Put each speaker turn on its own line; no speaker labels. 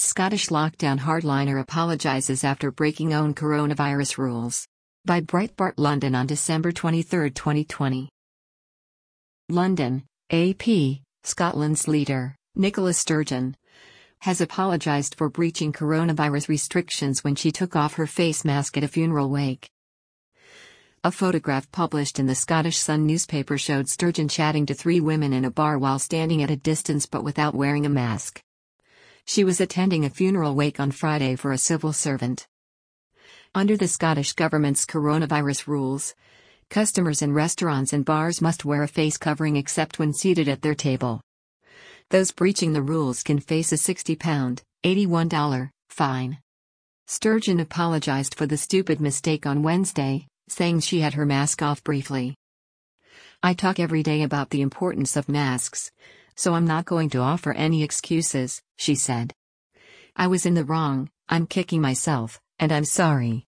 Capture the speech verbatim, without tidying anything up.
Scottish lockdown hardliner apologises after breaking own coronavirus rules. By Breitbart London on December twenty-third, twenty twenty. London, A P, Scotland's leader, Nicola Sturgeon, has apologised for breaching coronavirus restrictions when she took off her face mask at a funeral wake. A photograph published in the Scottish Sun newspaper showed Sturgeon chatting to three women in a bar while standing at a distance but without wearing a mask. She was attending a funeral wake on Friday for a civil servant. Under the Scottish Government's coronavirus rules, customers in restaurants and bars must wear a face covering except when seated at their table. Those breaching the rules can face a sixty pound, eighty-one dollar, fine. Sturgeon apologised for the stupid mistake on Wednesday, saying she had her mask off briefly. "I talk every day about the importance of masks, so I'm not going to offer any excuses," she said. "I was in the wrong, I'm kicking myself, and I'm sorry."